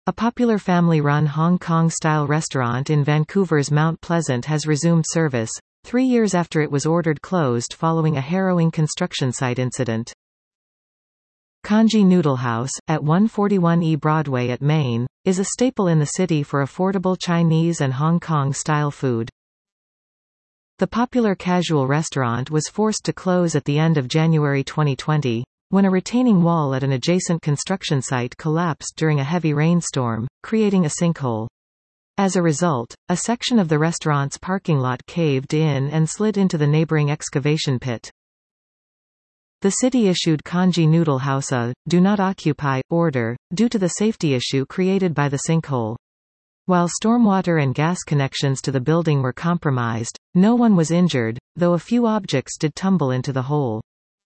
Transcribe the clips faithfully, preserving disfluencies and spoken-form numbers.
A popular family-run Hong Kong-style restaurant in Vancouver's Mount Pleasant has resumed service, three years after it was ordered closed following a harrowing construction site incident. Congee Noodle House, at one forty-one East Broadway at Main, is a staple in the city for affordable Chinese and Hong Kong-style food. The popular casual restaurant was forced to close at the end of January twenty twenty, when a retaining wall at an adjacent construction site collapsed during a heavy rainstorm, creating a sinkhole. As a result, a section of the restaurant's parking lot caved in and slid into the neighboring excavation pit. The city issued Congee Noodle House a "Do Not Occupy" order, due to the safety issue created by the sinkhole. While stormwater and gas connections to the building were compromised, no one was injured, though a few objects did tumble into the hole.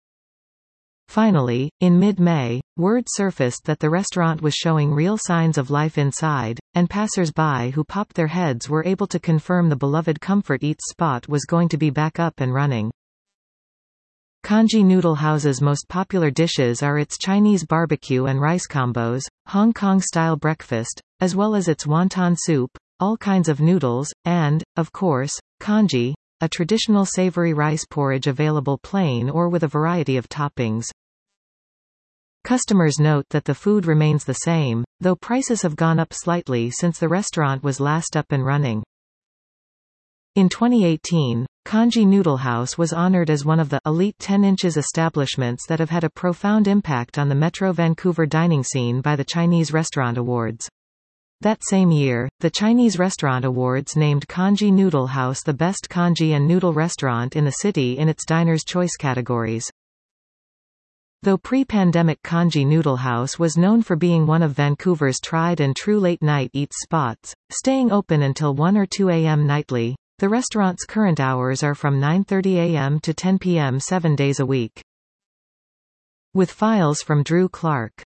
Finally, in mid-May, word surfaced that the restaurant was showing real signs of life inside, and passers-by who popped their heads were able to confirm the beloved Comfort Eats spot was going to be back up and running. Congee Noodle House's most popular dishes are its Chinese barbecue and rice combos, Hong Kong-style breakfast, as well as its wonton soup, all kinds of noodles, and, of course, congee, a traditional savory rice porridge available plain or with a variety of toppings. Customers note that the food remains the same, though prices have gone up slightly since the restaurant was last up and running. In twenty eighteen, Congee Noodle House was honored as one of the elite ten inches establishments that have had a profound impact on the Metro Vancouver dining scene by the Chinese Restaurant Awards. That same year, the Chinese Restaurant Awards named Congee Noodle House the best congee and noodle restaurant in the city in its Diners' Choice categories. Though pre-pandemic Congee Noodle House was known for being one of Vancouver's tried and true late-night eats spots, staying open until one or two a m nightly, the restaurant's current hours are from nine thirty a m to ten p m seven days a week. With files from Drew Clark.